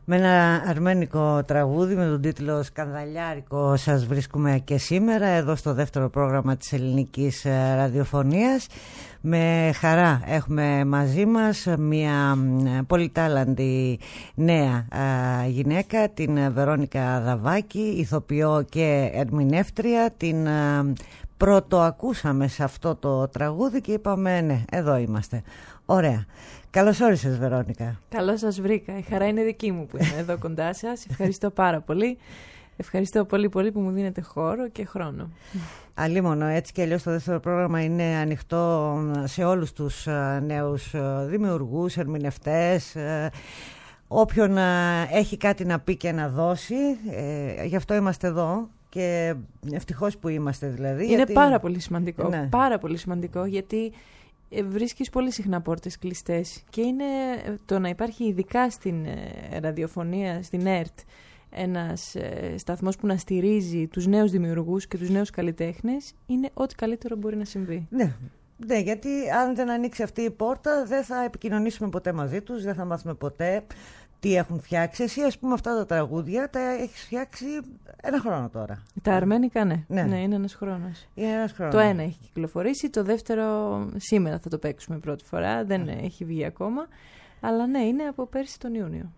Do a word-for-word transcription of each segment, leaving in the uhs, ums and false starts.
Με ένα αρμένικο τραγούδι με τον τίτλο «Σκανδαλιάρικο» σας βρίσκουμε και σήμερα εδώ στο δεύτερο πρόγραμμα της ελληνικής ραδιοφωνίας. Με χαρά έχουμε μαζί μας μια πολυτάλαντη νέα γυναίκα, την Βερόνικα Δαβάκη, ηθοποιό και ερμηνεύτρια. Την πρωτοακούσαμε σε αυτό το τραγούδι και είπαμε ναι, εδώ είμαστε. Ωραία. Καλώς όρισες, Βερόνικα. Καλώς σας βρήκα. Η χαρά είναι δική μου που είμαι εδώ κοντά σας. Ευχαριστώ πάρα πολύ. Ευχαριστώ πολύ πολύ που μου δίνετε χώρο και χρόνο. Αλίμονο, έτσι και αλλιώς το δεύτερο πρόγραμμα είναι ανοιχτό σε όλους τους νέους δημιουργούς, ερμηνευτές, όποιον έχει κάτι να πει και να δώσει. Γι' αυτό είμαστε εδώ. Και ευτυχώς που είμαστε δηλαδή. Είναι γιατί... πάρα πολύ σημαντικό. Ναι. Πάρα πολύ σημαντικό γιατί βρίσκεις πολύ συχνά πόρτες κλειστές και είναι το να υπάρχει ειδικά στην ραδιοφωνία, στην ΕΡΤ, ένας σταθμός που να στηρίζει τους νέους δημιουργούς και τους νέους καλλιτέχνες είναι ό,τι καλύτερο μπορεί να συμβεί. Ναι. Ναι, γιατί αν δεν ανοίξει αυτή η πόρτα δεν θα επικοινωνήσουμε ποτέ μαζί τους, δεν θα μάθουμε ποτέ τι έχουν φτιάξει. Εσύ, ας πούμε, αυτά τα τραγούδια τα έχεις φτιάξει ένα χρόνο τώρα. Τα αρμένικα, ναι. Ναι, ναι είναι ένας χρόνος. Είναι ένας χρόνος. Το ένα έχει κυκλοφορήσει, το δεύτερο σήμερα θα το παίξουμε πρώτη φορά, δεν mm. έχει βγει ακόμα. Αλλά ναι, είναι από πέρσι τον Ιούνιο.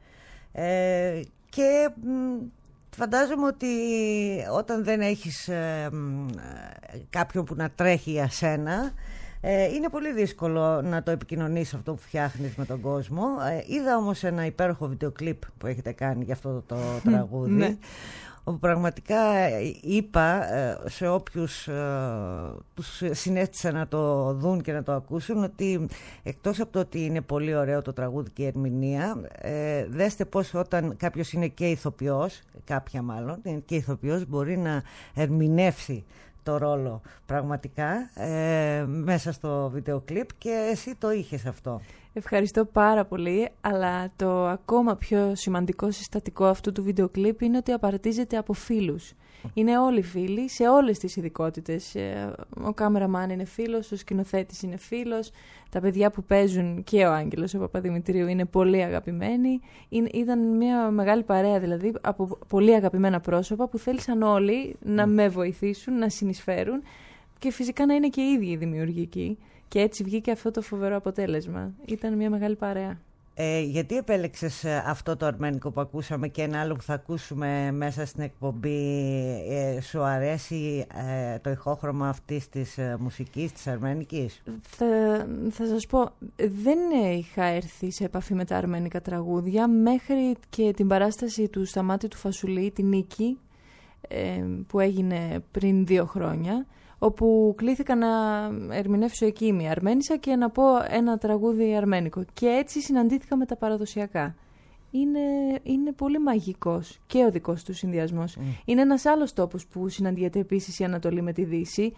Ε, και μ, φαντάζομαι ότι όταν δεν έχεις ε, μ, κάποιον που να τρέχει για σένα, Ε, είναι πολύ δύσκολο να το επικοινωνείς αυτό που φτιάχνεις με τον κόσμο. Ε, είδα όμως ένα υπέροχο βιντεοκλίπ που έχετε κάνει για αυτό το τραγούδι, ναι. όπου πραγματικά είπα σε όποιους ε, τους συνέστησα να το δουν και να το ακούσουν ότι εκτός από το ότι είναι πολύ ωραίο το τραγούδι και η ερμηνεία, ε, δέστε πως όταν κάποιος είναι και ηθοποιός, κάποια μάλλον, είναι και ηθοποιός, μπορεί να ερμηνεύσει το ρόλο πραγματικά ε, μέσα στο βίντεο κλιπ και εσύ το είχες αυτό. Ευχαριστώ πάρα πολύ, αλλά το ακόμα πιο σημαντικό συστατικό αυτού του βίντεο κλιπ είναι ότι απαρτίζεται από φίλους. Είναι όλοι φίλοι σε όλες τις ειδικότητες. Ο κάμεραμαν είναι φίλος, ο σκηνοθέτης είναι φίλος, τα παιδιά που παίζουν και ο Άγγελος, ο Παπαδημητρίου, είναι πολύ αγαπημένοι. Ήταν μια μεγάλη παρέα δηλαδή από πολύ αγαπημένα πρόσωπα που θέλησαν όλοι να με βοηθήσουν, να συνεισφέρουν και φυσικά να είναι και οι ίδιοι δημιουργικοί. Και έτσι βγήκε αυτό το φοβερό αποτέλεσμα. Ήταν μια μεγάλη παρέα. Ε, γιατί επέλεξες αυτό το αρμένικο που ακούσαμε και ένα άλλο που θα ακούσουμε μέσα στην εκπομπή? Ε, σου αρέσει ε, το ηχόχρωμα αυτής της ε, μουσικής, της αρμένικης? Θα, θα σας πω, δεν είχα έρθει σε επαφή με τα αρμένικα τραγούδια μέχρι και την παράσταση του Σταμάτη του Φασουλή, την Νίκη, ε, που έγινε πριν δύο χρόνια, όπου κλήθηκα να ερμηνεύσω εκεί μια αρμένισσα και να πω ένα τραγούδι αρμένικο. Και έτσι συναντήθηκα με τα παραδοσιακά. Είναι, είναι πολύ μαγικός και ο δικός του συνδυασμός. Mm. Είναι ένας άλλος τόπος που συναντιέται επίσης η Ανατολή με τη Δύση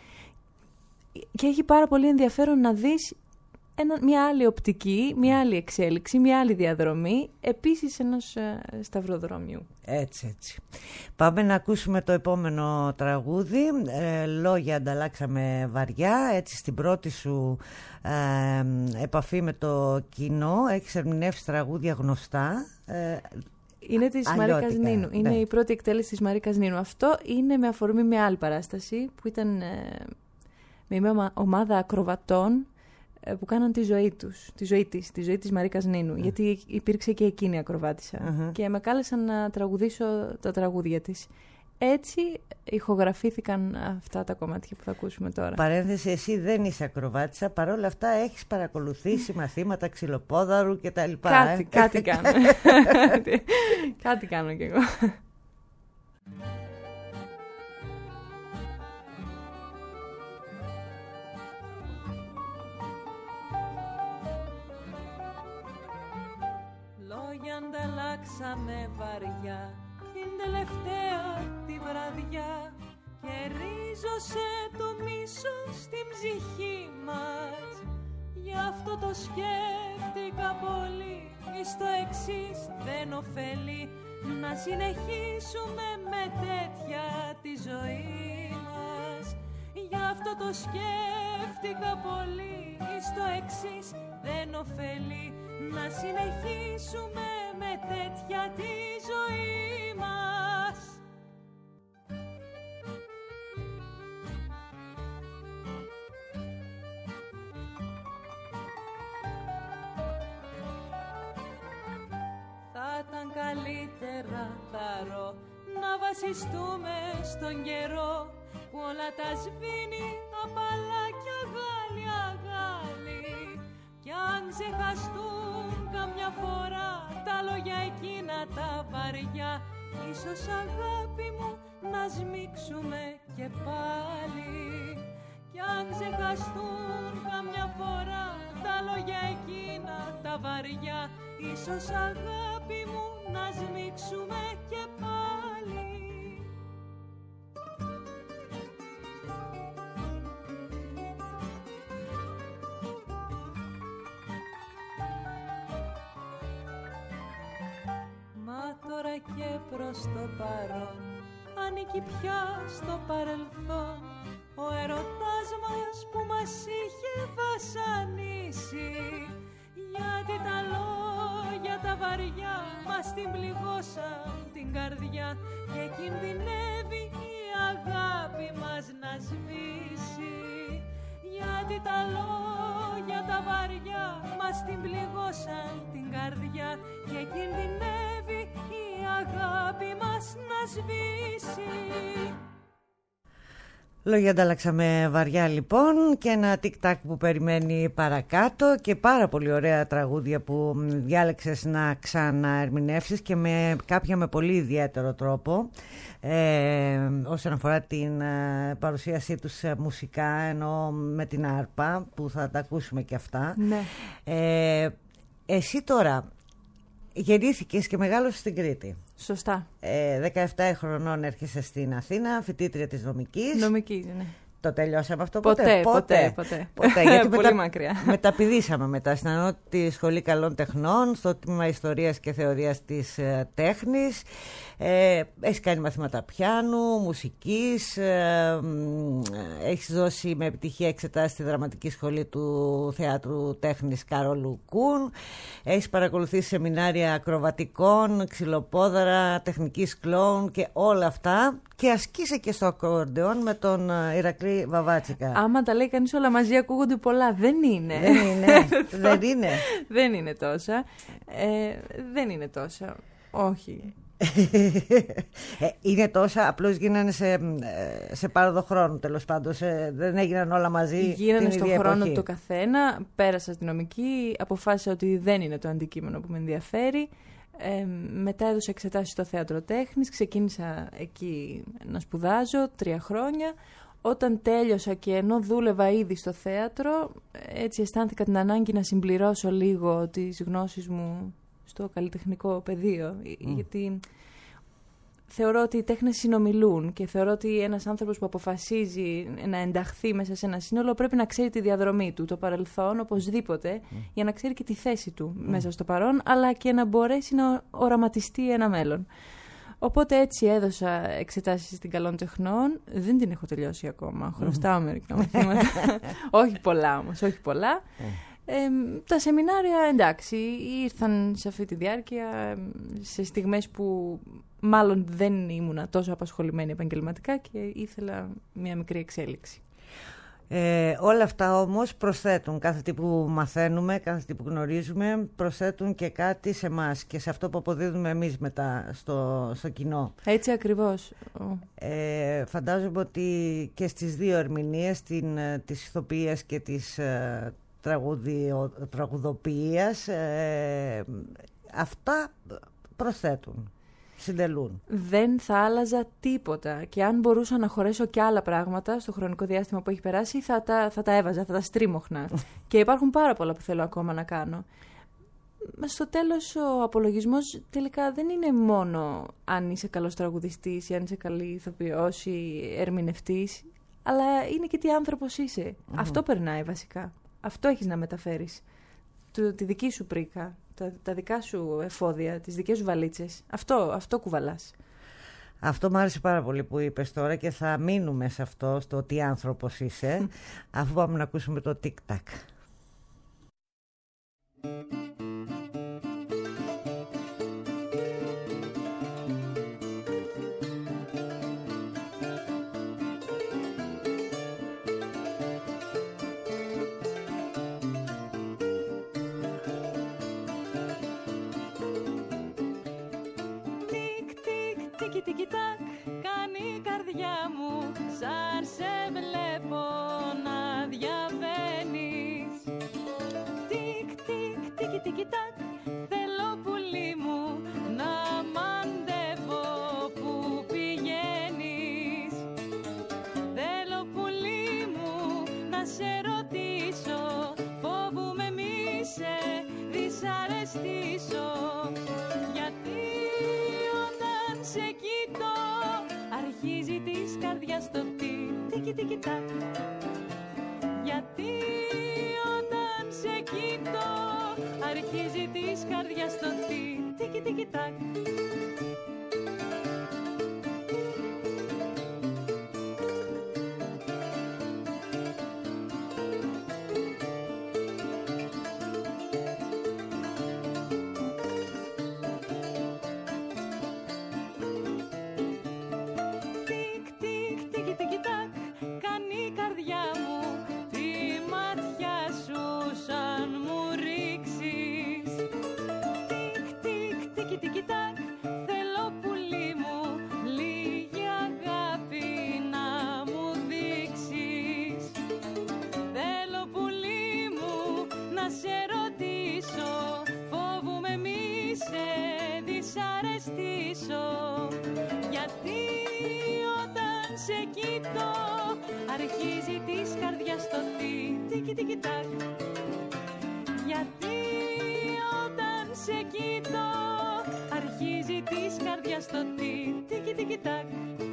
και έχει πάρα πολύ ενδιαφέρον να δεις ένα, μια άλλη οπτική, μια άλλη εξέλιξη, μια άλλη διαδρομή, επίσης ενός ε, σταυροδρόμιου. Έτσι, έτσι. Πάμε να ακούσουμε το επόμενο τραγούδι. Ε, λόγια ανταλλάξαμε βαριά. Έτσι, στην πρώτη σου ε, επαφή με το κοινό έχεις ερμηνεύσει τραγούδια γνωστά. Ε, είναι της Μαρίκας Νίνου. Είναι ναι. η πρώτη εκτέλεση της Μαρίκας Νίνου. Αυτό είναι με αφορμή μια άλλη παράσταση που ήταν ε, με μια ομάδα ακροβατών που κάναν τη ζωή τους, τη ζωή της, τη ζωή της Μαρίκας Νίνου, mm. γιατί υπήρξε και εκείνη ακροβάτισσα mm-hmm. και με κάλεσαν να τραγουδήσω τα τραγούδια της. Έτσι ηχογραφήθηκαν αυτά τα κομμάτια που θα ακούσουμε τώρα. Παρένθεση, εσύ δεν είσαι ακροβάτισσα, παρόλα αυτά έχεις παρακολουθήσει μαθήματα ξυλοπόδαρου και τα λοιπά. Κάτι, ε? κάτι κάνω. Κάτι κάνω κι εγώ. Ανταλλάξαμε βαριά την τελευταία τη βραδιά και ρίζωσε το μίσος στην ψυχή μας. Γι' αυτό το σκέφτηκα πολύ, στο εξής δεν ωφελεί να συνεχίσουμε με τέτοια τη ζωή μας. Γι' αυτό το σκέφτηκα πολύ, στο εξής δεν ωφελεί να συνεχίσουμε με τέτοια τη καλύτερα θαρώ να βασιστούμε στον καιρό που όλα τα σβήνει απαλά κι αγάλι αγάλι. Κι αν ξεχαστούν καμιά φορά τα λόγια εκείνα τα βαριά, ίσως αγάπη μου να σμίξουμε και πάλι. Κι αν ξεχαστούν καμιά φορά τα λόγια εκείνα τα βαριά, ίσως αγάπη μου να σμίξουμε και πάλι. Μα τώρα και προς το παρόν ανήκει πια στο παρελθόν ο έρωτας μας που μας είχε βασανίσει. Γιατί τα λόγια τα βαριά μας την πληγώσαν την καρδιά και κινδυνεύει η αγάπη μας να σβήσει. Γιατί τα λόγια τα βαριά μας την πληγώσαν την καρδιά και κινδυνεύει η αγάπη μας να σβήσει. Λόγια ανταλλάξαμε βαριά λοιπόν και ένα τικ-τακ που περιμένει παρακάτω και πάρα πολύ ωραία τραγούδια που διάλεξες να ξαναερμηνεύσεις και με κάποια με πολύ ιδιαίτερο τρόπο ε, όσον αφορά την ε, παρουσίασή τους μουσικά, ενώ με την άρπα που θα τα ακούσουμε και αυτά. Ναι. Ε, εσύ τώρα γεννήθηκες και μεγάλωσες στην Κρήτη. Σωστά. Ε, δεκαεπτά χρονών έρχεσαι στην Αθήνα, φοιτήτρια της νομικής. Νομική, ναι. Το τελειώσαμε αυτό ποτέ? Ποτέ, ποτέ, ποτέ. ποτέ. Γιατί πολύ μετα... μακριά. Μεταπηδήσαμε μετά στην Ανώτατη Σχολή Καλών Τεχνών, στο τμήμα Ιστορίας και Θεωρίας της ε, Τέχνης. Ε, έχεις κάνει μαθήματα πιάνου, μουσικής, ε, ε, έχεις δώσει με επιτυχία εξετάσεις στη Δραματική Σχολή του Θεάτρου Τέχνης Καρόλου Κούν, έχεις παρακολουθήσει σεμινάρια ακροβατικών, ξυλοπόδαρα, τεχνικής κλόουν και όλα αυτά και ασκείσαι και στο ακορντεόν με τον Ηρακλή Βαβάτσικα. Άμα τα λέει κανείς όλα μαζί ακούγονται πολλά. Δεν είναι. Δεν είναι. δεν είναι. δεν είναι τόσα. Ε, δεν είναι τόσα. Όχι. ε, είναι τόσα, απλώς γίνανε σε, σε πάροδο χρόνου τέλος πάντων, σε, δεν έγιναν όλα μαζί. Γίνανε στον χρόνο εποχή. το καθένα, πέρασα στη νομική, αποφάσισα ότι δεν είναι το αντικείμενο που με ενδιαφέρει. Ε, μετά έδωσα εξετάσεις στο Θέατρο Τέχνης, ξεκίνησα εκεί να σπουδάζω τρία χρόνια. Όταν τέλειωσα και ενώ δούλευα ήδη στο θέατρο, έτσι αισθάνθηκα την ανάγκη να συμπληρώσω λίγο τις γνώσεις μου στο καλλιτεχνικό πεδίο, mm. γιατί θεωρώ ότι οι τέχνες συνομιλούν και θεωρώ ότι ένας άνθρωπος που αποφασίζει να ενταχθεί μέσα σε ένα σύνολο πρέπει να ξέρει τη διαδρομή του, το παρελθόν οπωσδήποτε, mm. για να ξέρει και τη θέση του mm. μέσα στο παρόν, αλλά και να μπορέσει να οραματιστεί ένα μέλλον. Οπότε έτσι έδωσα εξετάσεις στην Καλών Τεχνών. Δεν την έχω τελειώσει ακόμα. Χρωστάω μερικά μαθήματα. όχι πολλά όμως, όχι πολλά. Ε, τα σεμινάρια εντάξει, ήρθαν σε αυτή τη διάρκεια, σε στιγμές που μάλλον δεν ήμουνα τόσο απασχολημένη επαγγελματικά και ήθελα μια μικρή εξέλιξη. Ε, όλα αυτά όμως προσθέτουν, κάθε τι που μαθαίνουμε, κάθε τι που γνωρίζουμε, προσθέτουν και κάτι σε εμάς και σε αυτό που αποδίδουμε εμείς μετά στο, στο κοινό. Έτσι ακριβώς. Ε, φαντάζομαι ότι και στις δύο ερμηνείες, την, της ηθοποιίας και της ε, τραγουδιο, τραγουδοποιίας, ε, αυτά προσθέτουν. Συντελούν. Δεν θα άλλαζα τίποτα και αν μπορούσα να χωρέσω και άλλα πράγματα στο χρονικό διάστημα που έχει περάσει θα τα, θα τα έβαζα, θα τα στρίμωχνα. Και υπάρχουν πάρα πολλά που θέλω ακόμα να κάνω. Στο τέλος ο απολογισμός τελικά δεν είναι μόνο αν είσαι καλός τραγουδιστής ή αν είσαι καλή ηθοποιός ή ερμηνευτής, αλλά είναι και τι άνθρωπος είσαι. Mm-hmm. Αυτό περνάει βασικά. Αυτό έχεις να μεταφέρεις. Το, τη δική σου πρίκα. Τα, τα δικά σου εφόδια, τις δικές σου βαλίτσες. Αυτό, αυτό κουβαλάς. Αυτό μου άρεσε πάρα πολύ που είπες τώρα και θα μείνουμε σε αυτό, στο τι άνθρωπος είσαι, αφού πάμε να ακούσουμε το τικ-τακ. τίκι τίκι τάκ κάνει η καρδιά μου σαν σε βλέπω να διαβαίνεις. Τίκ τίκ τίκι τίκι τάκ θέλω πουλί μου να μαντεύω που πηγαίνεις. Θέλω πουλί μου να σε ρωτήσω, φοβούμαι μη σε δυσαρεστήσω. Γιατί όταν σε κοιτώ αρχίζει της καρδιάς το τι τίκι τίκι τάκ. Γιατί όταν σε κοιτώ αρχίζει της καρδιάς το τι τίκι τίκι τάκ. Γιατί όταν σε κοιτώ αρχίζει της καρδιάς το τι τίκι τίκι τάκ. Γιατί όταν σε κοιτώ αρχίζει της καρδιάς το τι τίκι τίκι τάκ.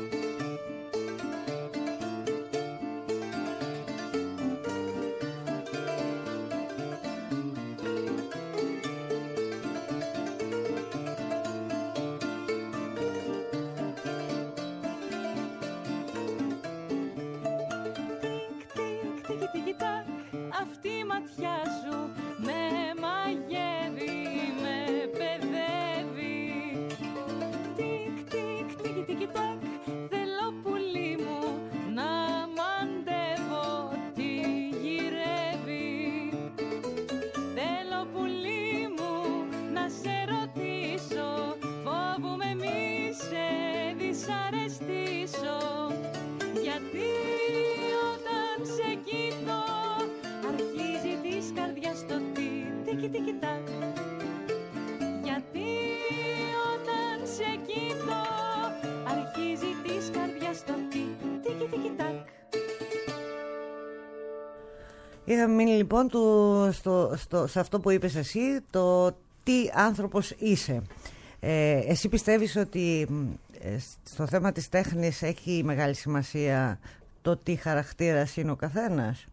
Αυτή η ματιά σου με μαγεύει, με παιδεύει. Τικ, τικ, τικι, τικι, τακ. Θέλω πουλί μου να μαντεύω τι γυρεύει. Θέλω πουλί μου να σε ρωτήσω, φοβούμαι μη σε δυσαρεστήσω. Γιατί όταν σε κοιτώ αρχίζει της καρδιάς το τι τίκι τίκι τάκ. Γιατί όταν σε κοιτώ αρχίζει της καρδιάς το τι τίκι τίκι τάκ. Είχαμε μείνει λοιπόν του, στο, στο, σε αυτό που είπες εσύ, το τι άνθρωπος είσαι. Ε, εσύ πιστεύεις ότι ε, στο θέμα της τέχνης έχει μεγάλη σημασία το τι χαρακτήρας είναι ο καθένας?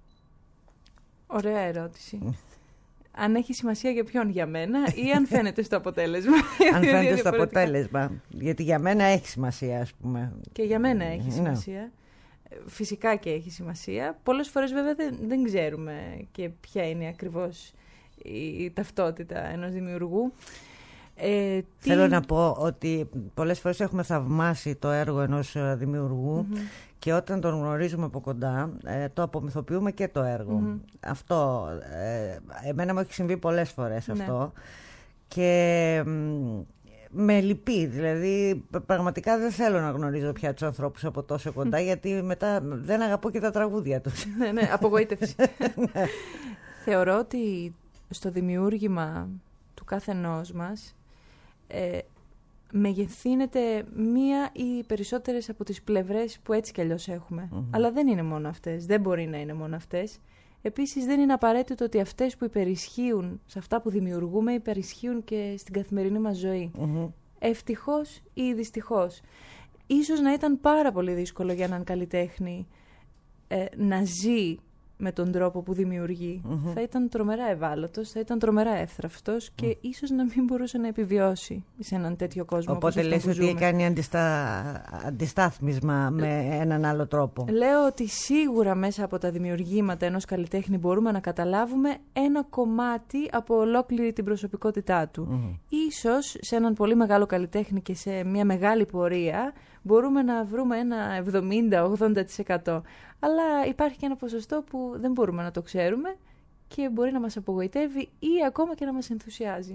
Ωραία ερώτηση. Αν έχει σημασία για ποιον, για μένα, ή αν φαίνεται στο αποτέλεσμα? Αν φαίνεται στο αποτέλεσμα. Γιατί για μένα έχει σημασία, ας πούμε. Και για μένα έχει σημασία. Ναι. Φυσικά και έχει σημασία. Πολλές φορές βέβαια δεν, δεν ξέρουμε και ποια είναι ακριβώς η, η ταυτότητα ενός δημιουργού. Ε, τι... Θέλω να πω ότι πολλές φορές έχουμε θαυμάσει το έργο ενός δημιουργού mm-hmm. και όταν τον γνωρίζουμε από κοντά ε, το απομυθοποιούμε και το έργο. Mm-hmm. Αυτό, ε, εμένα μου έχει συμβεί πολλές φορές αυτό. Ναι. Και με λυπεί, δηλαδή πραγματικά δεν θέλω να γνωρίζω πια τους ανθρώπους από τόσο κοντά γιατί μετά δεν αγαπώ και τα τραγούδια τους. Ναι, ναι, απογοήτευση. Ναι. Θεωρώ ότι στο δημιούργημα του καθενός μας ε, μεγεθύνεται μία ή περισσότερες από τις πλευρές που έτσι κι αλλιώς έχουμε. Mm-hmm. Αλλά δεν είναι μόνο αυτές, δεν μπορεί να είναι μόνο αυτές. Επίσης δεν είναι απαραίτητο ότι αυτές που υπερισχύουν σε αυτά που δημιουργούμε υπερισχύουν και στην καθημερινή μας ζωή. Mm-hmm. Ευτυχώς ή δυστυχώς. Ίσως να ήταν πάρα πολύ δύσκολο για έναν καλλιτέχνη ε, να ζει με τον τρόπο που δημιουργεί. Mm-hmm. Θα ήταν τρομερά ευάλωτος, θα ήταν τρομερά εύθραυστος και mm. ίσως να μην μπορούσε να επιβιώσει σε έναν τέτοιο κόσμο. Οπότε λες ότι κάνει αντιστα... αντιστάθμισμα με έναν άλλο τρόπο. Λέω ότι σίγουρα μέσα από τα δημιουργήματα ενός καλλιτέχνη μπορούμε να καταλάβουμε ένα κομμάτι από ολόκληρη την προσωπικότητά του. Mm-hmm. Ίσως σε έναν πολύ μεγάλο καλλιτέχνη και σε μια μεγάλη πορεία μπορούμε να βρούμε ένα εβδομήντα με ογδόντα τοις εκατό. Αλλά υπάρχει και ένα ποσοστό που δεν μπορούμε να το ξέρουμε και μπορεί να μας απογοητεύει ή ακόμα και να μας ενθουσιάζει.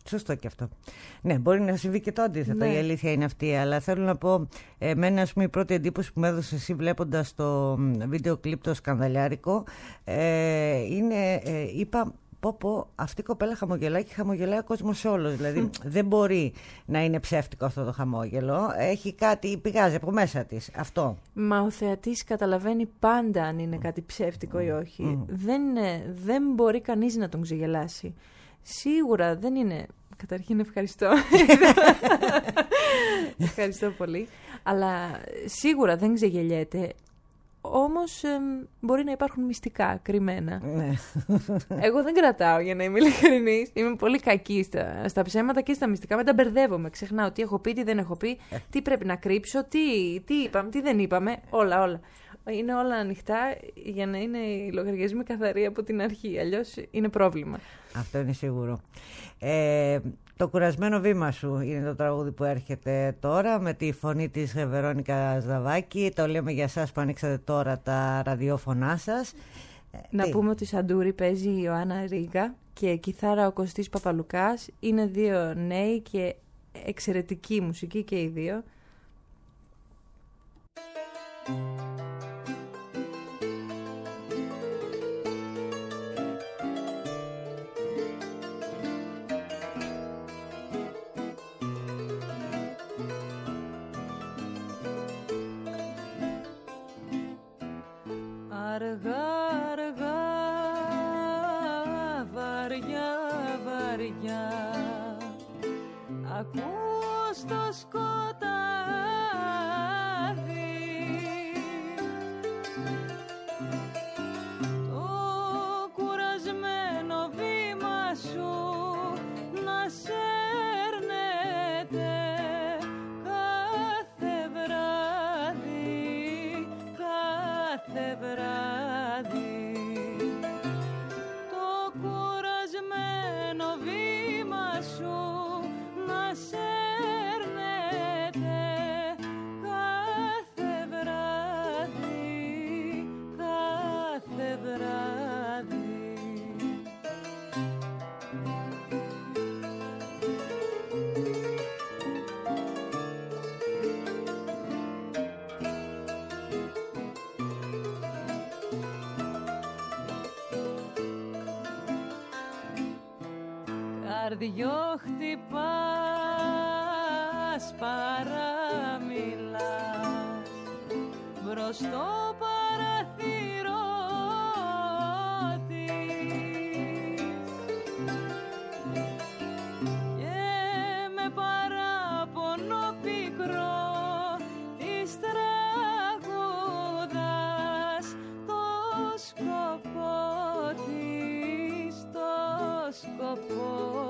Σωστό και αυτό. Ναι, μπορεί να συμβεί και το αντίθετο, Ναι. η αλήθεια είναι αυτή. Αλλά θέλω να πω, εμένα ας πούμε, η πρώτη εντύπωση που με έδωσε εσύ βλέποντας το βίντεο κλιπ το σκανδαλιάρικο, ε, είναι, ε, είπα, πω πω, αυτή η κοπέλα χαμογελάει και χαμογελάει ο κόσμος όλος. Δηλαδή δεν μπορεί να είναι ψεύτικο αυτό το χαμόγελο. Έχει κάτι, πηγάζει από μέσα της. Αυτό. Μα ο θεατής καταλαβαίνει πάντα αν είναι κάτι ψεύτικο ή όχι. Mm. Δεν, ε, δεν μπορεί κανείς να τον ξεγελάσει. Σίγουρα δεν είναι... Καταρχήν ευχαριστώ. Ευχαριστώ πολύ. Αλλά σίγουρα δεν ξεγελιέται. Όμως ε, μπορεί να υπάρχουν μυστικά κρυμμένα. Ναι. Εγώ δεν κρατάω, για να είμαι ειλικρινής. Είμαι πολύ κακή στα, στα ψέματα και στα μυστικά. Μετά μπερδεύομαι. Ξεχνάω τι έχω πει, τι δεν έχω πει, τι πρέπει να κρύψω, τι, τι είπαμε, τι δεν είπαμε. Όλα, όλα. Είναι όλα ανοιχτά για να είναι οι λογαριασμοί καθαροί από την αρχή. Αλλιώς είναι πρόβλημα. Αυτό είναι σίγουρο. Ε, το κουρασμένο βήμα σου είναι το τραγούδι που έρχεται τώρα με τη φωνή της Βερόνικα Σδαβάκη. Το λέμε για εσάς που ανοίξατε τώρα τα ραδιόφωνά σας. Να Τι? πούμε ότι Σαντούρη παίζει η Ιωάννα Ρίγα και κιθάρα ο Κωστής Παπαλουκάς. Είναι δύο νέοι και εξαιρετική μουσική και οι δύο. Αργά, αργά, βαριά, βαριά, ακούς το σκοτάδι, το κουρασμένο βήμα σου να σέρνεται κάθε βράδυ, κάθε βράδυ. Καρδιό χτυπάς, παραμιλάς μπρος στο παραθυρό της και με παράπονο πικρό της τραγουδάς το σκοπό της, το σκοπό.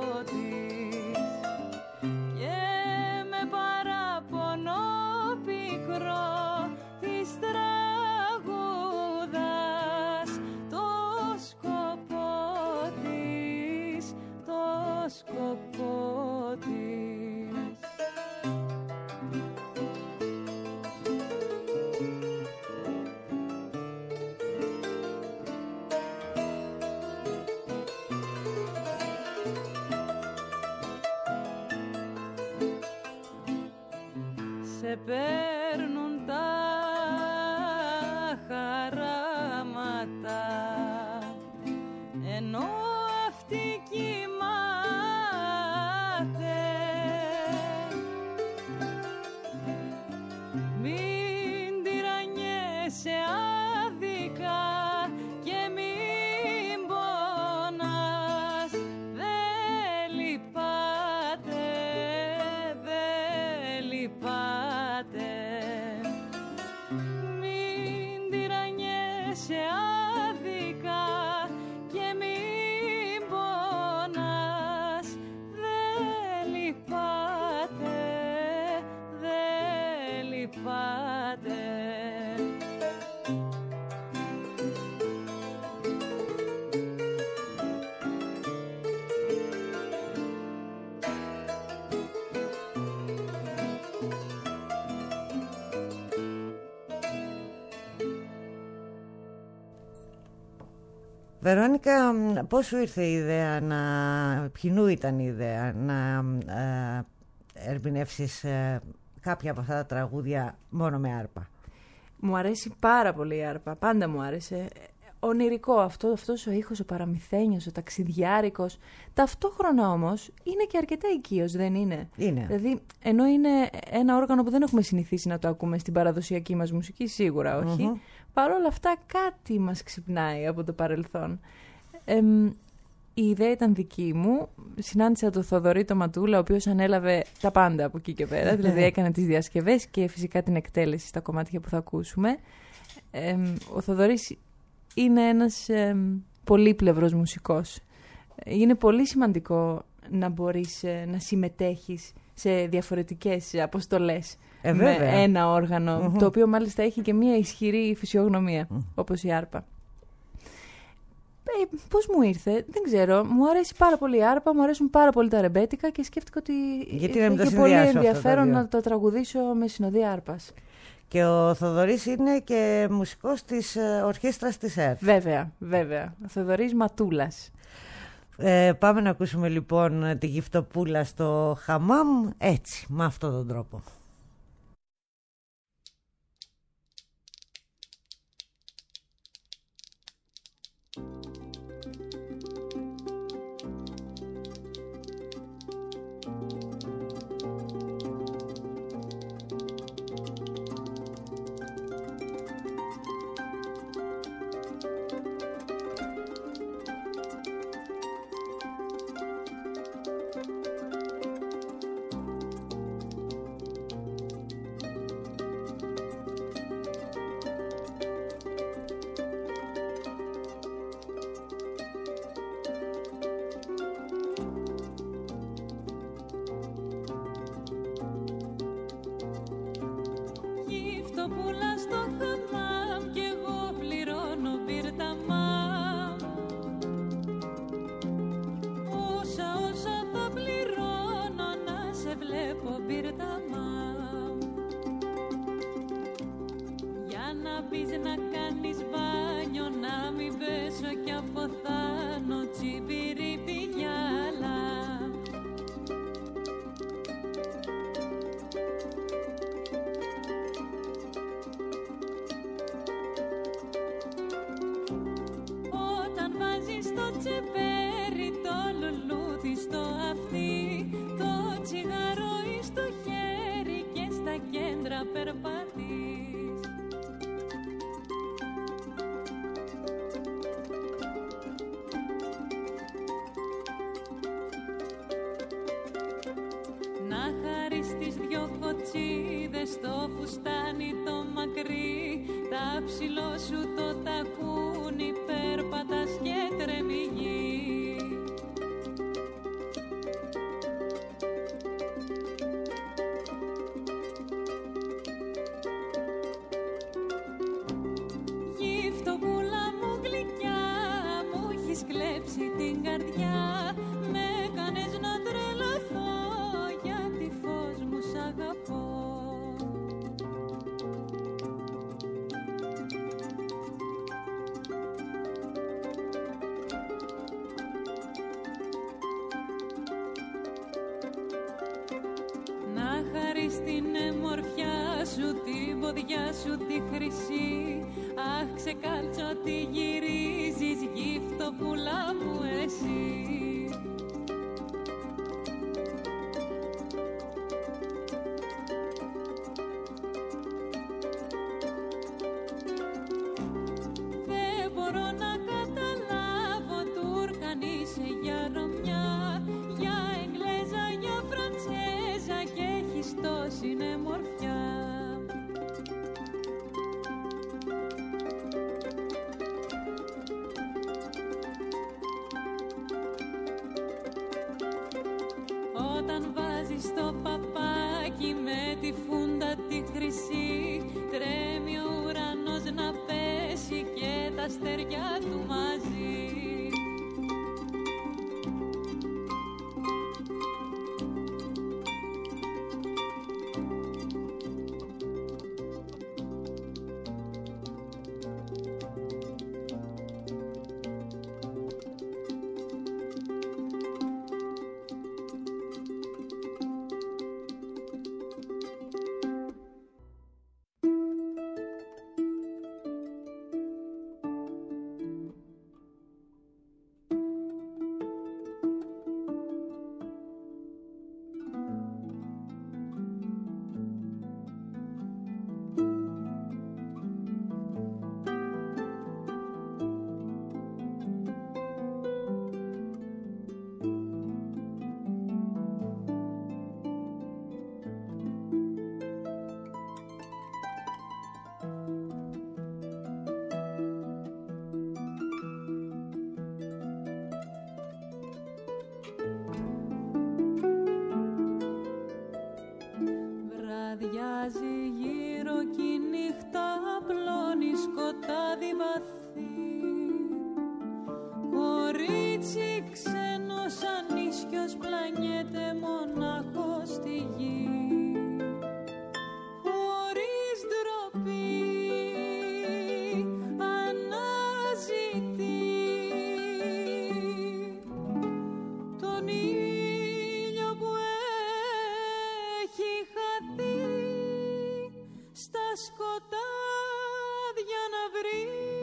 Σε παίρνουν τα χαράματα ενώ αυτοί κοιμάται. Μην τυραννιέσαι άδικα και μην πονάς, δεν λυπάται, δεν λυπάται. Μην τυραννιέσαι άδικα και μην πονάς, δεν λυπάται, δεν λυπάται. Βερόνικα, πώς σου ήρθε η ιδέα να, ποιηνού ήταν η ιδέα να ε, ερμηνεύσεις ε, κάποια από αυτά τα τραγούδια μόνο με άρπα? Μου αρέσει πάρα πολύ η άρπα, πάντα μου άρεσε. Ονειρικό αυτό, αυτός ο ήχος, ο παραμυθένιος, ο ταξιδιάρικος. Ταυτόχρονα όμως είναι και αρκετά οικείος, δεν είναι? Είναι. Δηλαδή, ενώ είναι ένα όργανο που δεν έχουμε συνηθίσει να το ακούμε στην παραδοσιακή μας μουσική, σίγουρα όχι. Mm-hmm. Παρ' όλα αυτά κάτι μας ξυπνάει από το παρελθόν. Ε, η ιδέα ήταν δική μου. Συνάντησα τον Θοδωρή το Ματούλα, ο οποίος ανέλαβε τα πάντα από εκεί και πέρα. Δηλαδή έκανε τις διασκευές και φυσικά την εκτέλεση στα κομμάτια που θα ακούσουμε. Ε, ο Θοδωρής είναι ένας ε, πολύπλευρος μουσικός. Είναι πολύ σημαντικό να μπορείς ε, να συμμετέχεις σε διαφορετικές αποστολές ε, με ένα όργανο, mm-hmm. το οποίο μάλιστα έχει και μια ισχυρή φυσιογνωμία, mm. όπως η άρπα. Ε, πώς μου ήρθε, δεν ξέρω. Μου αρέσει πάρα πολύ η άρπα, μου αρέσουν πάρα πολύ τα ρεμπέτικα και σκέφτηκα ότι έχει πολύ ενδιαφέρον να το τραγουδήσω με συνοδεία άρπας. Και ο Θοδωρής είναι και μουσικός της ορχήστρας της ΕΡΤ. Βέβαια, βέβαια. Ο Θοδωρής Ματούλας. Ε, πάμε να ακούσουμε λοιπόν τη Γυφτοπούλα στο Χαμάμ, έτσι, με αυτόν τον τρόπο. Βραδιάζει γύρω κι η νύχτα απλώνει σκοτάδι βαθύ. Κορίτσι ξένο σαν ίσιος πλανιέται μονάχο στη γη. Χωρίς ντροπή αναζητεί τον ήλιο που έχει χαθεί στα σκοτάδια να βρει.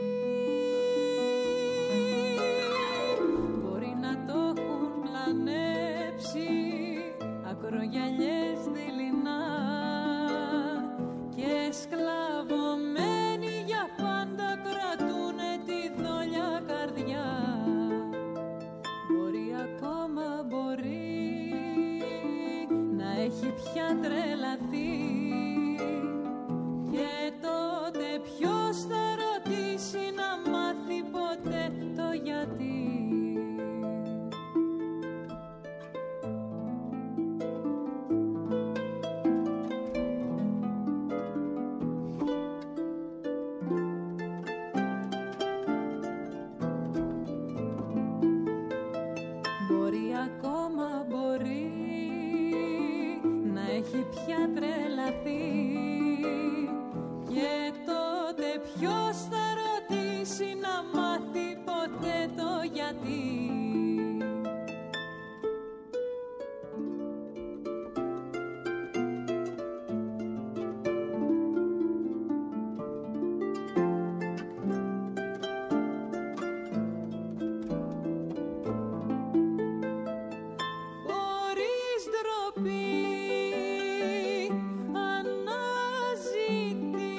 Μπορεί να το έχουν πλανέψει ακρογιαλιές δειλινά και σκλαβωμένοι για πάντα κρατούνε τη δόλια καρδιά. Μπορεί ακόμα, μπορεί να έχει πια τρελαθεί. Και τότε ποιος θα ρωτήσει να μάθει ποτέ το γιατί. Μπορεί ακόμα, μπορεί να έχει πια τρελαθεί. Και τότε ποιος θα ρωτήσει να μάθει ποτέ το γιατί. Χωρίς ντροπή αναζητεί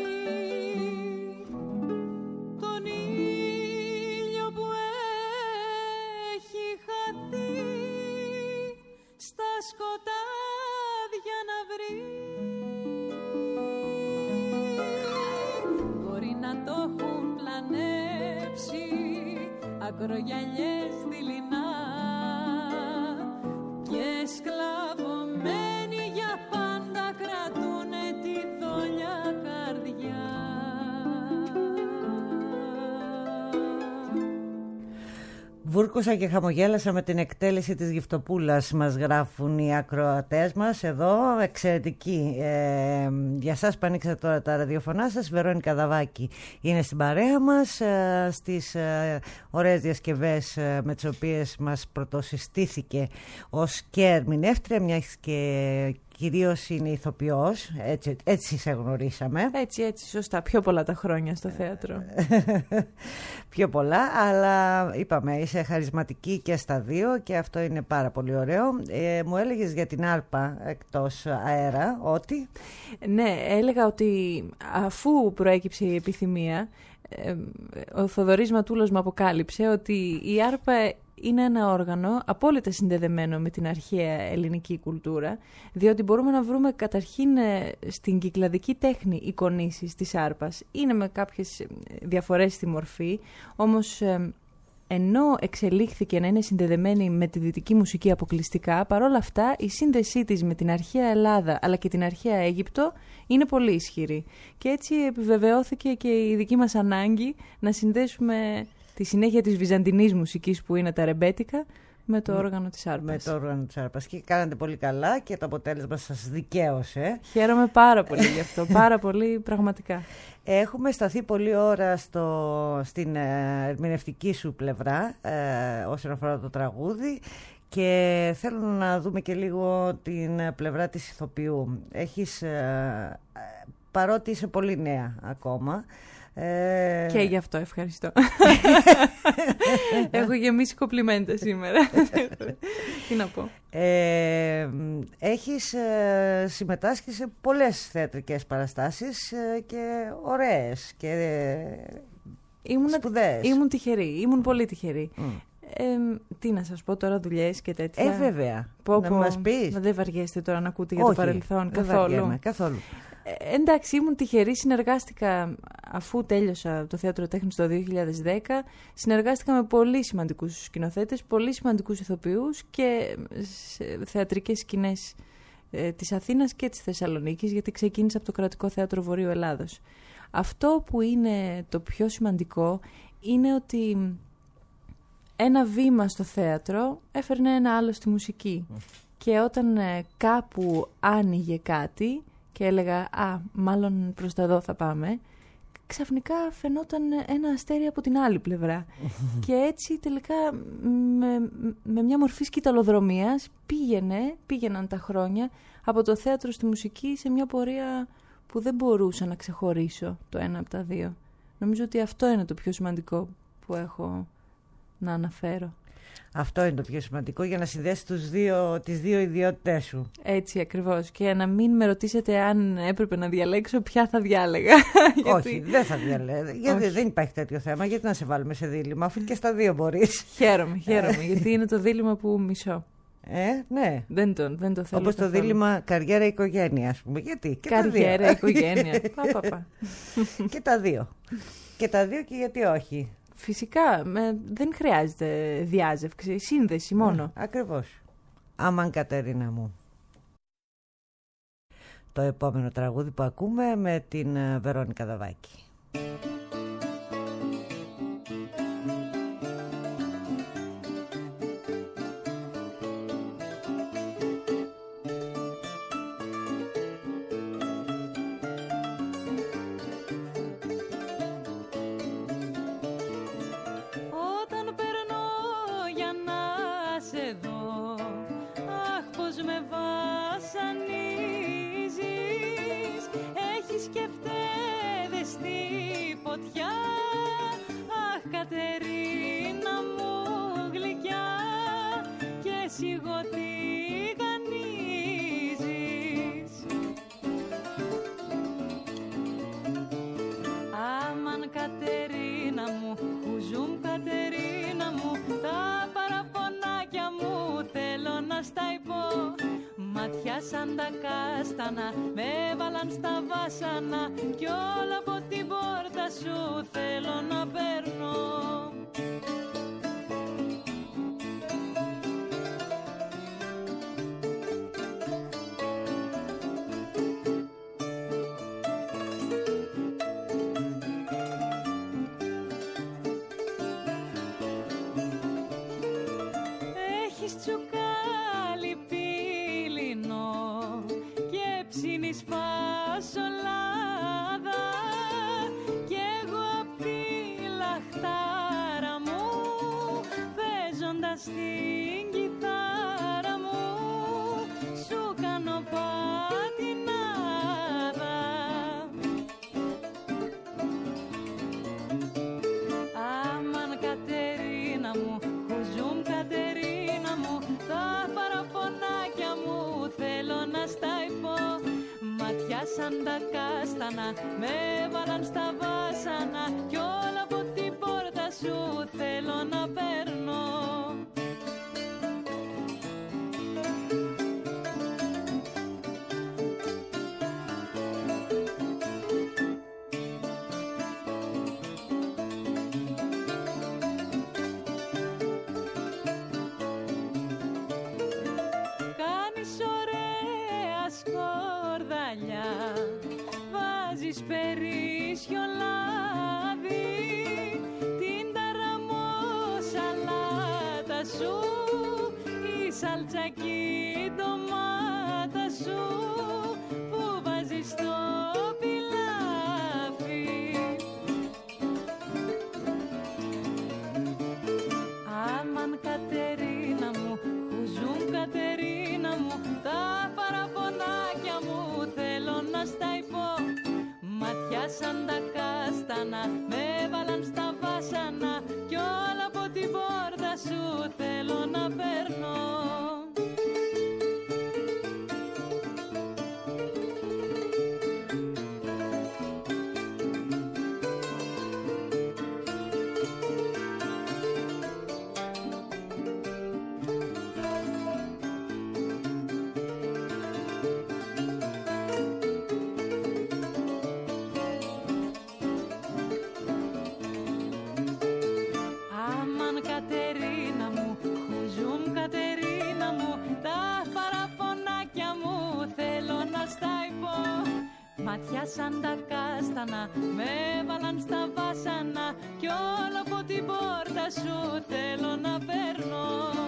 τον ήλιο που έχει χαθεί στα σκοτάδια να βρει. Μπορεί να το έχουν πλανέψει ακρογιαλιές δειλινά και σκλαβωμένοι για πάντα κρατούνε τη δόλια καρδιά. Βούρκωσα και χαμογέλασα με την εκτέλεση της Γυφτοπούλας, μας γράφουν οι ακροατές μας εδώ, εξαιρετική. Ε, για σας που ανοίξατε τώρα τα ραδιοφωνά σας, Βερόνικα Δαβάκη είναι στην παρέα μας, ε, στις ε, ωραίες διασκευές ε, με τις οποίες μας πρωτοσυστήθηκε ως και ερμηνεύτρια, μιας και κυρίως είναι ηθοποιός, έτσι, έτσι σε γνωρίσαμε. Έτσι, έτσι, σωστά. Πιο πολλά τα χρόνια στο θέατρο. Πιο πολλά, αλλά είπαμε, είσαι χαρισματική και στα δύο και αυτό είναι πάρα πολύ ωραίο. Ε, μου έλεγες για την άρπα εκτός αέρα, ότι... Ναι, έλεγα ότι αφού προέκυψε η επιθυμία, ε, ο Θοδωρής Ματούλος μου αποκάλυψε ότι η άρπα είναι ένα όργανο απόλυτα συνδεδεμένο με την αρχαία ελληνική κουλτούρα, διότι μπορούμε να βρούμε καταρχήν στην κυκλαδική τέχνη εικονίσεις της άρπας. Είναι με κάποιες διαφορές στη μορφή, όμως ενώ εξελίχθηκε να είναι συνδεδεμένη με τη δυτική μουσική αποκλειστικά, παρόλα αυτά η σύνδεσή της με την αρχαία Ελλάδα αλλά και την αρχαία Αίγυπτο είναι πολύ ισχυρή. Και έτσι επιβεβαιώθηκε και η δική μας ανάγκη να συνδέσουμε τη συνέχεια της βυζαντινής μουσικής που είναι τα ρεμπέτικα με το όργανο της άρπας. Με το όργανο της άρπας. Και κάνατε πολύ καλά και το αποτέλεσμα σας δικαίωσε. Χαίρομαι πάρα πολύ γι' αυτό. Πάρα πολύ πραγματικά. Έχουμε σταθεί πολλή ώρα στο, στην ε, ερμηνευτική σου πλευρά ε, όσον αφορά το τραγούδι και θέλω να δούμε και λίγο την πλευρά της ηθοποιού. Έχεις, ε, παρότι είσαι πολύ νέα ακόμα, Ε... Και γι' αυτό ευχαριστώ. Έχω γεμίσει κομπλιμέντα σήμερα. Τι να πω. Ε, έχεις ε, συμμετάσχει σε πολλές θεατρικές παραστάσεις ε, και ωραίες και ε, σπουδαίες. Ήμουν τυχερή, ήμουν πολύ τυχερή. Mm. Ε, τι να σας πω τώρα, δουλειές και τέτοια. Ε, βέβαια. Πω, να πω, μας πεις. Δεν βαριέστε τώρα να ακούτε για Όχι, το παρελθόν δεν καθόλου. καθόλου. Ε, εντάξει, ήμουν τυχερή, συνεργάστηκα αφού τέλειωσα το Θέατρο Τέχνης το δύο χιλιάδες δέκα, συνεργάστηκα με πολύ σημαντικούς σκηνοθέτες, πολύ σημαντικούς ηθοποιούς και σε θεατρικές σκηνές ε, της Αθήνας και της Θεσσαλονίκης, γιατί ξεκίνησε από το Κρατικό Θέατρο Βορείου Ελλάδος. Αυτό που είναι το πιο σημαντικό είναι ότι ένα βήμα στο θέατρο έφερνε ένα άλλο στη μουσική. Mm. Και όταν ε, κάπου άνοιγε κάτι και έλεγα «Α, μάλλον προς τα εδώ θα πάμε», ξαφνικά φαινόταν ένα αστέρι από την άλλη πλευρά. Και έτσι τελικά με, με μια μορφή σκυταλοδρομίας πήγαινε, πήγαιναν τα χρόνια από το θέατρο στη μουσική σε μια πορεία που δεν μπορούσα να ξεχωρίσω το ένα από τα δύο. Νομίζω ότι αυτό είναι το πιο σημαντικό που έχω να αναφέρω. Αυτό είναι το πιο σημαντικό για να συνδέσει τους δύο, τις δύο ιδιότητές σου. Έτσι ακριβώς. Και για να μην με ρωτήσετε αν έπρεπε να διαλέξω, ποια θα διάλεγα. Όχι, γιατί... δεν θα διαλέγω. Γιατί δεν υπάρχει τέτοιο θέμα. Γιατί να σε βάλουμε σε δίλημμα, αφού και στα δύο μπορείς. Χαίρομαι, χαίρομαι. Γιατί είναι το δίλημμα που μισώ. Ε, ναι. Δεν το, δεν το θέλω. Όπως το δίλημμα καριέρα-οικογένεια, ας πούμε. Γιατί και καριέρα-οικογένεια. Πα, πα, πα. Και τα δύο. Και τα δύο και γιατί όχι. Φυσικά, με, δεν χρειάζεται διάζευξη, σύνδεση μόνο. Ε, ακριβώς. Αμάν Κατερίνα μου. Το επόμενο τραγούδι που ακούμε με την Βερόνικα Δαβάκη. Σαν τα κάστανα με έβαλαν στα βάσανα κι όλα από την πόρτα σου θέλω να παίρνω. Έχεις τσουκάλι ψήνεις φασολάδα κι εγώ απ' τη λαχτάρα μου παίζοντας την κιθάρα μου σου κάνω πατινάδα. Αμάν Κατερίνα μου, χουζούμ Κατερίνα μου, τα παραπονάκια μου θέλω να στα υπό. Ματιά σαν τα κάστανα με έβαλαν στα βάσανα κι όλα από την πόρτα σου θέλω να παίρνω. Βάζεις περίσσιο λάδι, την ταραμόσαλάτα σου, η σαλτσακή ντομάτα σου που βάζεις στο πιλάφι. Αμάν Κατερίνα μου, χουζούμ Κατερίνα μου, τα παραπονάκια μου θέλω να στα υπό. Ματιά σαν τα κάστανα με έβαλαν στα βάσανα κι όλα από την πόρτα σου θέλω να παίρνω. Κατερίνα μου, μάτια σαν τα κάστανα, με έβαλαν στα βάσανα κι όλα από την πόρτα σου θέλω να παίρνω.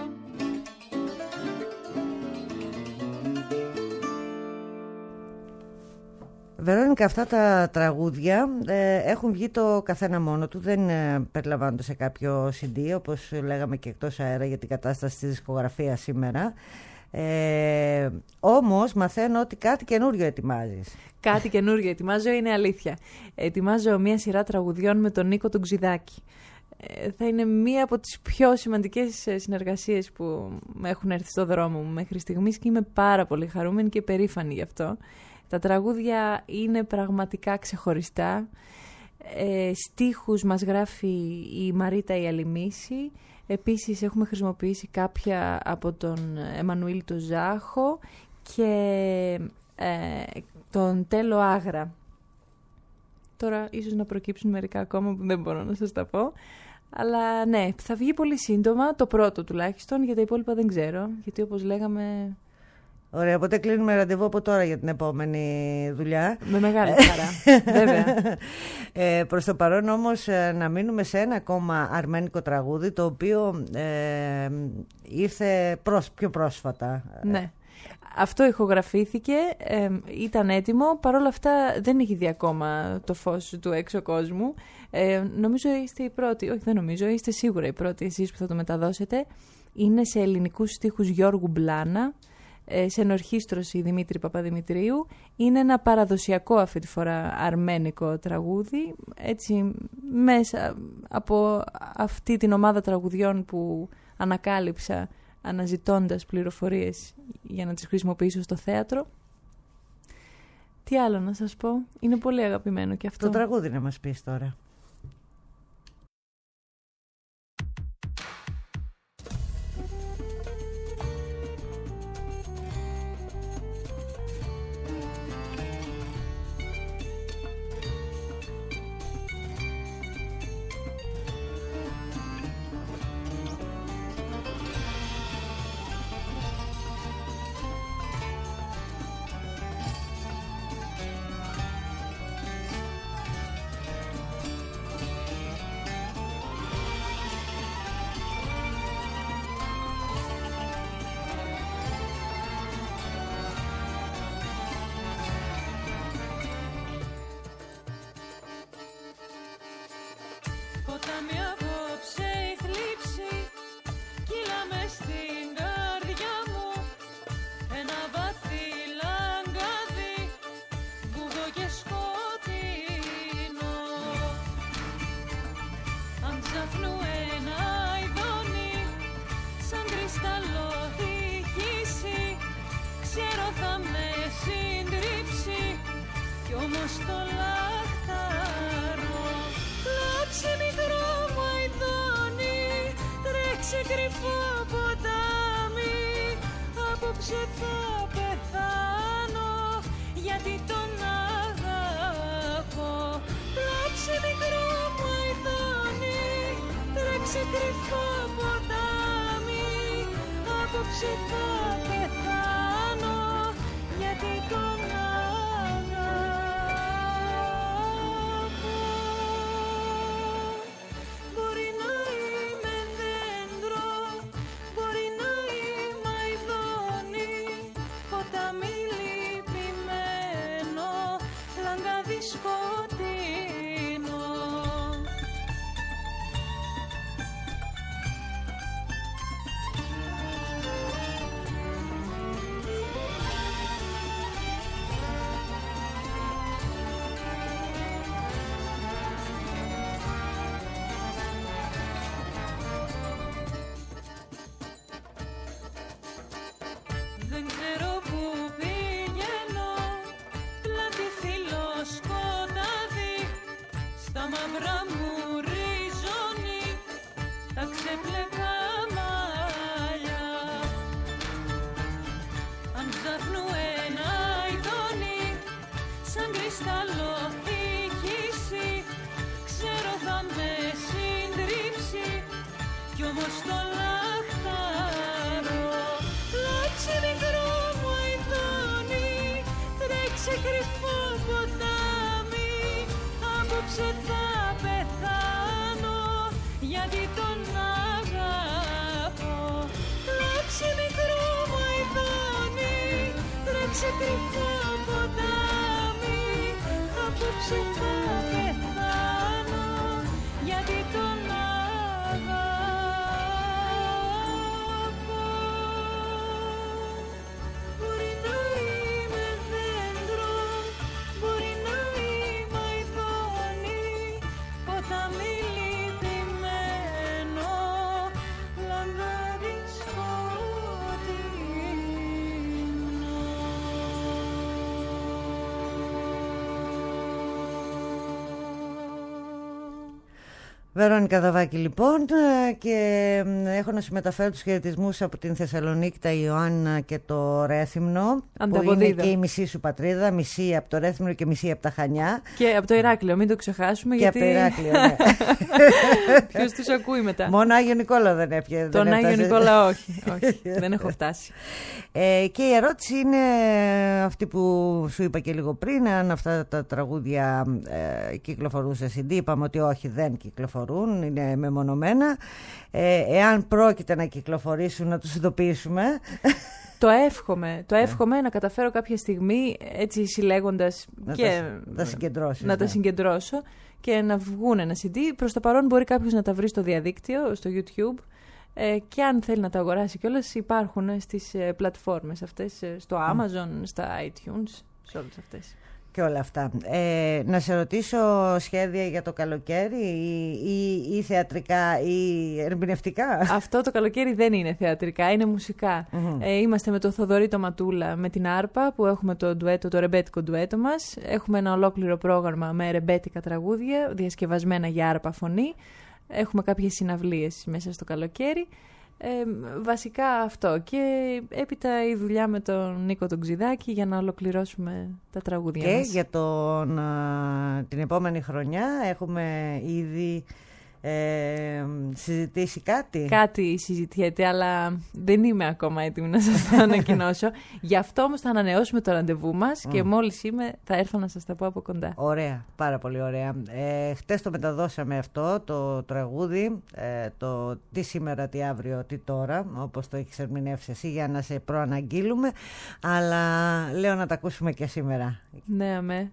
Βερόνικα, αυτά τα τραγούδια ε, έχουν βγει το καθένα μόνο του, δεν ε, περιλαμβάνονται σε κάποιο σι ντι, όπως λέγαμε και εκτός αέρα για την κατάσταση της δισκογραφίας σήμερα. Ε, όμως μαθαίνω ότι κάτι καινούριο ετοιμάζεις. Κάτι καινούριο ετοιμάζω, είναι αλήθεια. Ετοιμάζω μια σειρά τραγουδιών με τον Νίκο τον Ξιδάκη. Ε, θα είναι μία από τις πιο σημαντικές συνεργασίες που έχουν έρθει στο δρόμο μου μέχρι στιγμής και είμαι πάρα πολύ χαρούμενη και περήφανη γι' αυτό. Τα τραγούδια είναι πραγματικά ξεχωριστά. Ε, στίχους μας γράφει η Μαρίτα η Αλημίση. Επίσης έχουμε χρησιμοποιήσει κάποια από τον Εμμανουήλ τον Ζάχο και ε, τον Τέλο Άγρα. Τώρα ίσως να προκύψουν μερικά ακόμα που δεν μπορώ να σας τα πω. Αλλά ναι, θα βγει πολύ σύντομα, το πρώτο τουλάχιστον, για τα υπόλοιπα δεν ξέρω. Γιατί όπως λέγαμε... Ωραία, οπότε κλείνουμε ραντεβού από τώρα για την επόμενη δουλειά. Με μεγάλη χαρά, βέβαια. Ε, προς το παρόν όμως να μείνουμε σε ένα ακόμα αρμένικο τραγούδι, το οποίο ε, ήρθε προς, πιο πρόσφατα. Ναι. Αυτό ηχογραφήθηκε, ε, ήταν έτοιμο, παρόλα αυτά δεν έχει δει ακόμα το φως του έξω κόσμου. Ε, νομίζω είστε οι πρώτοι, όχι δεν νομίζω, είστε σίγουρα οι πρώτοι εσείς που θα το μεταδώσετε. Είναι σε ελληνικούς στίχους Γιώργου Μπλάνα, σε ενορχήστρωση Δημήτρη Παπαδημητρίου. Είναι ένα παραδοσιακό αυτή τη φορά αρμένικο τραγούδι, έτσι μέσα από αυτή την ομάδα τραγουδιών που ανακάλυψα αναζητώντας πληροφορίες για να τις χρησιμοποιήσω στο θέατρο. Τι άλλο να σας πω, είναι πολύ αγαπημένο και αυτό. Το τραγούδι να μας πεις τώρα. Ποτάμι απόψε η θλίψη κύλα μες στην καρδιά μου. Ένα βαθύ λαγκάδι, βούδο και σκοτεινό. Αν ξαφνού ένα ειδόνι σαν κρυσταλλό τυχήσει, ξέρω θα με συντρίψει κι όμως το λαχταρώ. Λάψε μικρό μου αηδόνι, τρέξε κρυφό ποτάμι, απόψε θα πεθάνω γιατί τον αγαπώ. Λάψε μικρό μου αηδόνι, τρέξε κρυφό ποτάμι, απόψε θα πεθάνω γιατί τον αγαπώ. Σε κρυφό ποτάμι, απόψε θα πεθάνω, γιατί τον αγαπώ. Λάψε μικρό μαϊδόνι, τρέξε κρυφό ποτάμι, απόψε θα πεθάνω, γιατί τον αγαπώ. Μπορεί να είμαι δέντρο, μπορεί να είμαι αηδόνι, ποτάμι λυπημένο, λαμπάδι Βερόνικα Δαβάκη λοιπόν, και έχω να σου μεταφέρω τους χαιρετισμούς από την Θεσσαλονίκη, τα Ιωάννα και το Ρέθυμνο, που είναι και η μισή σου πατρίδα, μισή από το Ρέθυμνο και μισή από τα Χανιά. Και από το Ηράκλειο, μην το ξεχάσουμε. Και γιατί... από το Ηράκλειο, ναι. Ποιος τους ακούει μετά? Μόνο Άγιο Νικόλα δεν έπιε. Τον Άγιο Νικόλα όχι, όχι, δεν έχω φτάσει. Ε, και η ερώτηση είναι αυτή που σου είπα και λίγο πριν, αν αυτά τα τραγούδια ε, κυκλοφορούν σε σι ντι. Είπαμε ότι όχι, δεν κυκλοφορούν, είναι μεμονωμένα. Ε, εάν πρόκειται να κυκλοφορήσουν, να τους ειδοποιήσουμε. Το εύχομαι, το εύχομαι να καταφέρω κάποια στιγμή, έτσι συλλέγοντας να και τα, τα να ναι. τα συγκεντρώσω και να βγουν ένα σι ντι. Προς το παρόν μπορεί κάποιος να τα βρει στο διαδίκτυο, στο YouTube, ε, και αν θέλει να τα αγοράσει κιόλας, υπάρχουν στις ε, πλατφόρμες αυτές, ε, στο Amazon, mm. στα iTunes, σε όλες αυτές. Και όλα αυτά. Ε, να σε ρωτήσω σχέδια για το καλοκαίρι ή, ή, ή θεατρικά ή ερμηνευτικά? Αυτό το καλοκαίρι δεν είναι θεατρικά, είναι μουσικά. Mm-hmm. Ε, είμαστε με το Θοδωρή το Ματούλα, με την Άρπα, που έχουμε το, ντουέτο, το ρεμπέτικο ντουέτο μας. Έχουμε ένα ολόκληρο πρόγραμμα με ρεμπέτικα τραγούδια, διασκευασμένα για άρπα φωνή. Έχουμε κάποιες συναυλίες μέσα στο καλοκαίρι. Ε, βασικά αυτό, και έπειτα η δουλειά με τον Νίκο τον Ξηδάκη για να ολοκληρώσουμε τα τραγούδια και μας. Και για τον, α, την επόμενη χρονιά έχουμε ήδη ε, συζητήσει κάτι. Κάτι συζητιέται, αλλά δεν είμαι ακόμα έτοιμη να σας το ανακοινώσω. Γι' αυτό όμως θα ανανεώσουμε το ραντεβού μας mm. και μόλις είμαι θα έρθω να σας τα πω από κοντά. Ωραία, πάρα πολύ ωραία. Ε, χτες το μεταδώσαμε αυτό το τραγούδι, ε, το τι σήμερα, τι αύριο, τι τώρα, όπως το έχεις ερμηνεύσει εσύ, για να σε προαναγγείλουμε, αλλά λέω να τα ακούσουμε και σήμερα. Ναι, αμέ.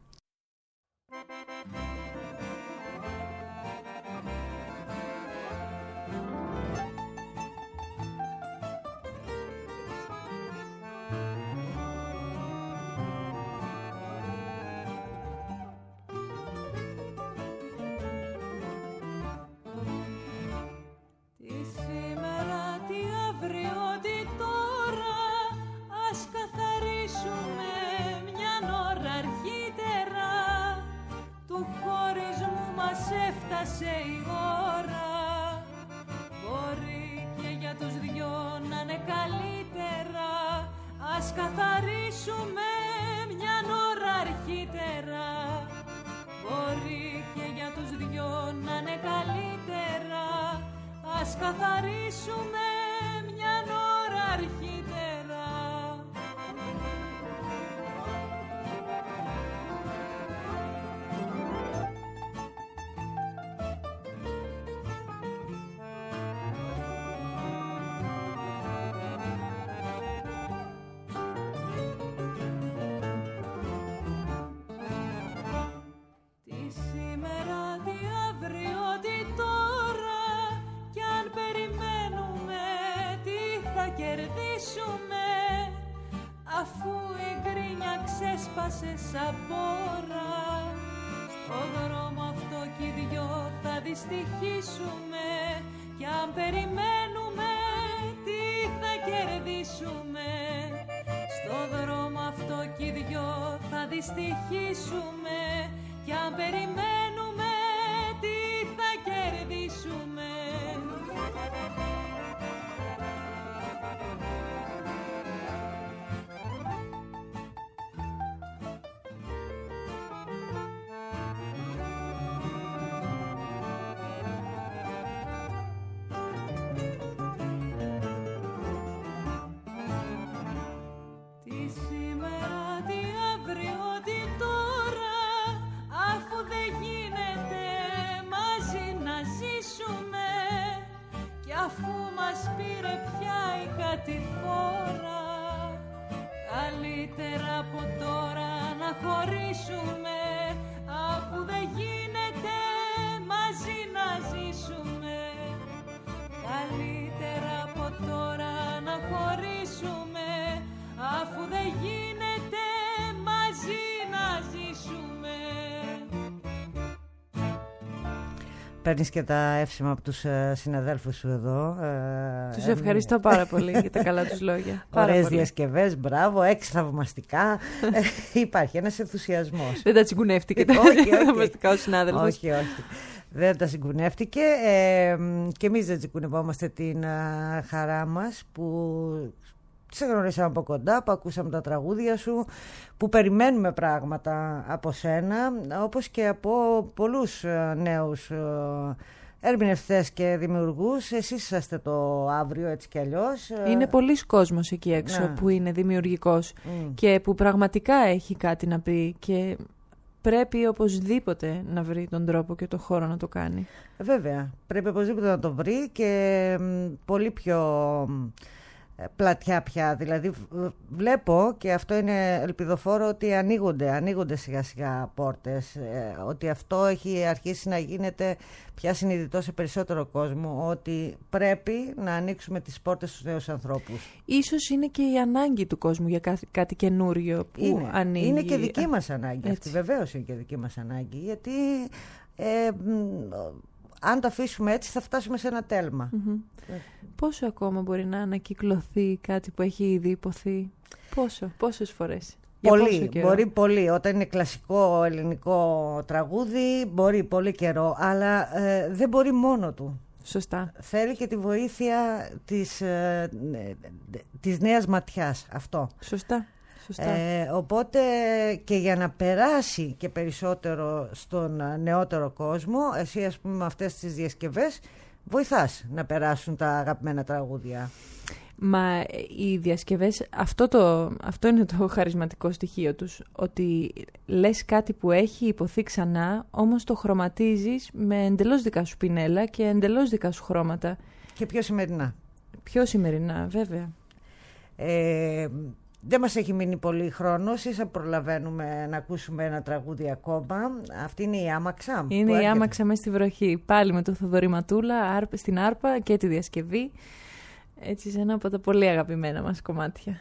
Έφτασε η ώρα, μπορεί και για τους δυο να είναι καλύτερα. Ας καθαρίσουμε μια ώρα αρχίτερα. Μπορεί και για τους δυο να είναι καλύτερα. Ας καθαρίσουμε μια ώρα αρχίτερα. Αφού η γκρίνια ξέσπασε σαν μπόρα, στο δρόμο αυτό κι οι δυο θα δυστυχήσουμε. Κι αν περιμένουμε τι θα κερδίσουμε, στο δρόμο αυτό κι οι δυο θα δυστυχήσουμε. Κι αν περιμένουμε τι θα κερδίσουμε. παίρνεις και τα εύσημα από τους ε, συναδέλφους σου εδώ. Ε, τους ευχαριστώ ε, πάρα πολύ για τα καλά τους λόγια. Ωραίες διασκευές, μπράβο, έξι θαυμαστικά. ε, υπάρχει ένας ενθουσιασμός. Δεν τα τσιγκουνεύτηκε τα θαυμαστικά ο συνάδελφος. Όχι, όχι. Δεν τα συγκουνεύτηκε. Ε, και εμείς δεν τσιγκουνευόμαστε την α, χαρά μας που σε γνωρίσαμε από κοντά, που ακούσαμε τα τραγούδια σου, που περιμένουμε πράγματα από σένα, όπως και από πολλούς νέους ερμηνευτές και δημιουργούς. Εσείς είσαστε το αύριο, έτσι κι αλλιώς. Είναι πολλής κόσμος εκεί έξω, ναι, που είναι δημιουργικός mm. και που πραγματικά έχει κάτι να πει και πρέπει οπωσδήποτε να βρει τον τρόπο και τον χώρο να το κάνει. Βέβαια, πρέπει οπωσδήποτε να το βρει και πολύ πιο πλατιά πια. Δηλαδή βλέπω, και αυτό είναι ελπιδοφόρο, ότι ανοίγονται, ανοίγονται σιγά σιγά πόρτες, ε, ότι αυτό έχει αρχίσει να γίνεται πια συνειδητό σε περισσότερο κόσμο, ότι πρέπει να ανοίξουμε τις πόρτες στους νέους ανθρώπους. Ίσως είναι και η ανάγκη του κόσμου για κάτι, κάτι καινούριο που είναι, ανοίγει. Είναι και δική μας ανάγκη αυτή, βεβαίως είναι και δική μας ανάγκη, γιατί ε, αν το αφήσουμε έτσι θα φτάσουμε σε ένα τέλμα. Mm-hmm. Πόσο ακόμα μπορεί να ανακυκλωθεί κάτι που έχει ήδη υποθεί? Πόσο, πόσες φορές? Πολύ, μπορεί πολύ. Όταν είναι κλασικό ελληνικό τραγούδι μπορεί πολύ καιρό, αλλά ε, δεν μπορεί μόνο του. Σωστά. Θέλει και τη βοήθεια της, ε, της νέας ματιάς. Αυτό. Σωστά. Ε, οπότε και για να περάσει και περισσότερο στον νεότερο κόσμο, εσύ ας πούμε με αυτές τις διασκευές βοηθάς να περάσουν τα αγαπημένα τραγούδια. Μα οι διασκευές, αυτό, το, αυτό είναι το χαρισματικό στοιχείο τους, ότι λες κάτι που έχει υποθεί ξανά, όμως το χρωματίζεις με εντελώς δικά σου πινέλα και εντελώς δικά σου χρώματα. Και πιο σημερινά. Πιο σημερινά, βέβαια. Ε, δεν μας έχει μείνει πολύ χρόνος, ίσα προλαβαίνουμε να ακούσουμε ένα τραγούδι ακόμα. Αυτή είναι η Άμαξα. Είναι η Άμαξα μες στη βροχή. Πάλι με το Θοδωρή Ματούλα, στην άρπα και τη διασκευή. Έτσι σε ένα από τα πολύ αγαπημένα μας κομμάτια.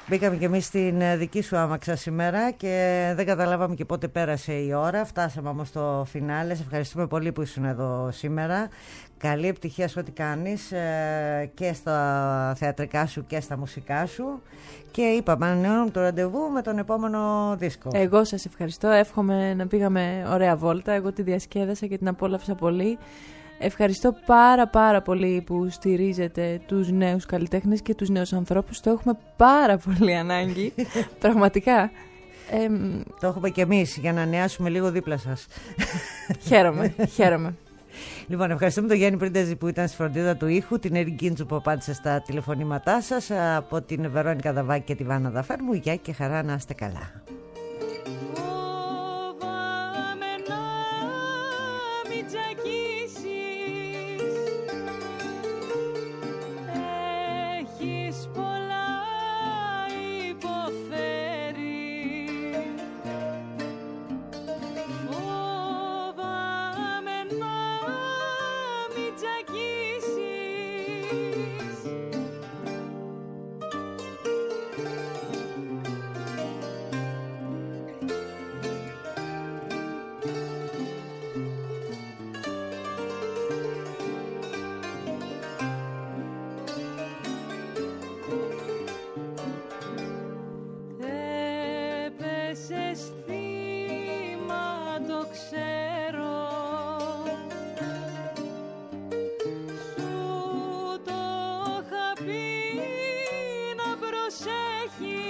Μπήκαμε και εμείς στην δική σου άμαξα σήμερα και δεν καταλάβαμε και πότε πέρασε η ώρα. Φτάσαμε όμως στο φινάλε. Σε ευχαριστούμε πολύ που ήσουν εδώ σήμερα. Καλή επιτυχία σε ό,τι κάνεις και στα θεατρικά σου και στα μουσικά σου. Και είπαμε, ανανεώνουμε το ραντεβού με τον επόμενο δίσκο. Εγώ σας ευχαριστώ. Εύχομαι να πήγαμε ωραία βόλτα. Εγώ τη διασκέδασα και την απόλαυσα πολύ. Ευχαριστώ πάρα πάρα πολύ που στηρίζετε τους νέους καλλιτέχνες και τους νέους ανθρώπους. Το έχουμε πάρα πολύ ανάγκη. Πραγματικά. Ε, το έχουμε και εμείς για να νεάσουμε λίγο δίπλα σας. Χαίρομαι, χαίρομαι. Λοιπόν, ευχαριστούμε τον Γιάννη Πρίντεζη που ήταν στη φροντίδα του ήχου, την Ερη Γκίντσου που απάντησε στα τηλεφωνήματά σας, από την Βερόνικα Δαβάκη και τη Βάνα Δαφέρμου. Γεια και χαρά, να είστε καλά. Σου το είχα πει να προσέχεις.